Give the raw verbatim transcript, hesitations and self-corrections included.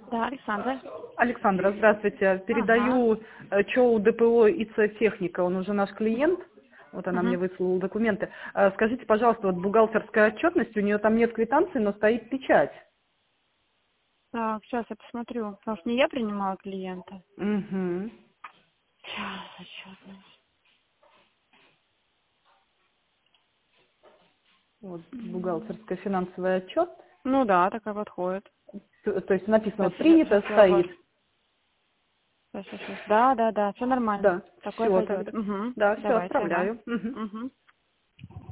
Да, Александра. Александра, здравствуйте. Ага. Передаю э, ЧОУ ДПО ИЦ Техника, он уже наш клиент. Вот она мне Угу. выслала документы. Э, Скажите, пожалуйста, вот бухгалтерская отчетность, у нее там нет квитанции, но стоит печать. Так, сейчас я посмотрю. Потому что не я принимала клиента. Угу. Сейчас, отчетность. Вот бухгалтерская финансовый отчет. Ну да, такая подходит. Т- То есть написано, Сейчас, вот сейчас принято, я стоит. ваш. Сейчас, сейчас, сейчас. Да, да, да, все нормально. Да, Такое все пойдет. тогда. Угу. Да, все Давайте, ага. отправляю. Мгм. Угу.